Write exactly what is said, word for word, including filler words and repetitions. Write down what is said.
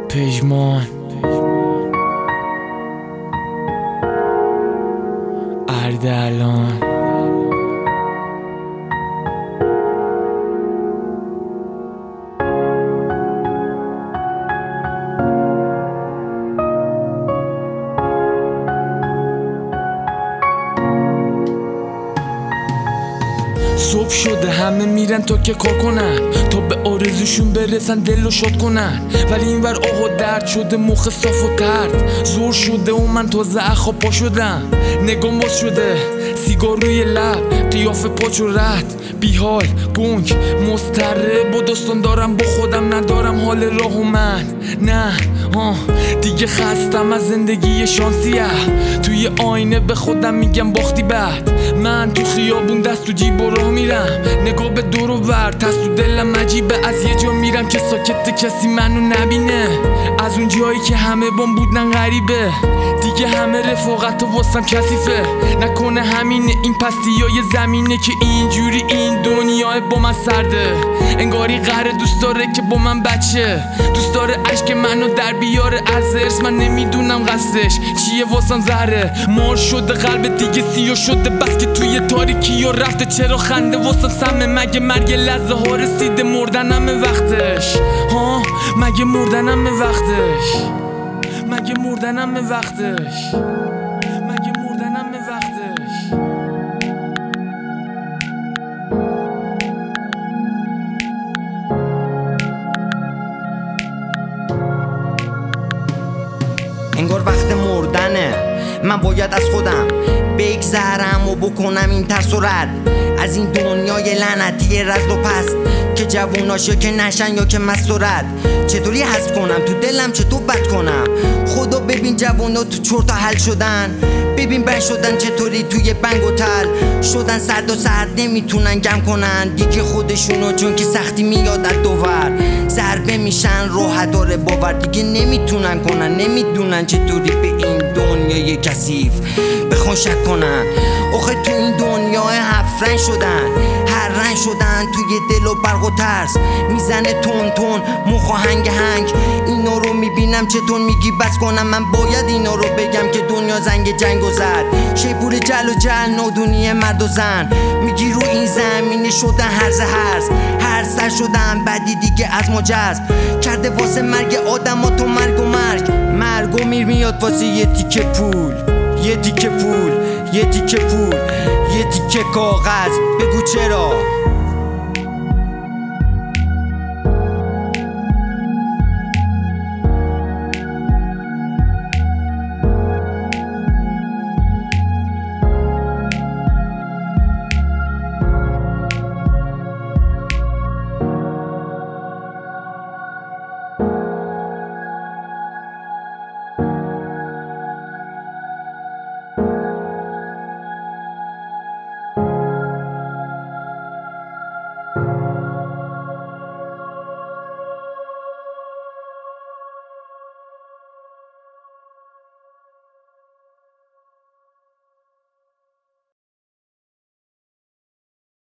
پژمان اردلان صبح شده همه میرن تا که کار کنن، تا به آرزوشون برسن دل رو شاد کنن. ولی اینور آقا درد شده، مخ صاف و ترد زور شده و من تازه اخا پا شدم. نگام باز شده، سیگار روی لب، قیافه پاچ و رد، بیحال گنگ مضطرب و داستان دارم با خودم، ندارم حال راه و من نه آه دیگه خستم از زندگی شانسیه. توی آینه به خودم میگم باختی بعد. من تو خیابون دست تو جیب و راه میرم، نگاه به دور و ور تست تو دلم عجیبه. از یه جا میرم که ساکت کسی منو نبینه، از اون جایی که همه بام بودن غریبه. دیگه همه رفاقت و واسم کثیفه، نکنه همینه این پستیای زمینه که اینجوری این دنیای با من سرده. انگاری قهر دوست داره که با من بچه، دوست داره عشق منو در بیاره از ارث. من نمیدونم قصدش چیه، واسم زهره. مار شده قلب دیگه سیاه شده، بس که توی تاریکی و رفته. چرا خنده واسم سمه؟ مگه مرگ لحظه ها رسیده؟ مردنم وقتش ها، مگه مردنم وقتش، مگه مردنم وقتش، مگه مردنم وقتش. انگار وقت مردنه، من باید از خودم بگذرم و بکنم این ترس و رد از این دنیای لعنتی رزد و پست، که جووناش که نشن یا که مست و رد. چطوری حذف کنم تو دلم، چطور بد کنم؟ خدا ببین جوونا تو چرت و حل شدن، ببین بر شدن چطوری توی بنگ و تل شدن. سرد و سرد نمیتونن گم کنن دیگه خودشونو، چون که سختی میاد از دوور ضربه میشن. راحت داره باور دیگه نمیتونن کنن، نمیدونن چطوری به این دنیای کثیف بخوان شک کنن. آخه تو این دنیای هفت رنگ شدن، هر رنگ شدن توی دل و برق و ترس میزنه تون تون مخ و هنگ هنگ. اینا رو میبینم چطور میگی بس کنم؟ من باید اینا رو بگم که دنیا زنگ جنگ و زد. شیپور جل و جل نادونی مرد و زن، میگی رو این زمینه شدن هرز هرز هر سر شدن. بعدی دیگه از ما جذب کرده واسه مرگ آدم ها، تو مرگ و مرگ مرگ و میر میاد واسه یه تیکه پول، یه تیکه پول، یه تیکه پول، یه تیکه کاغذ. بگو چرا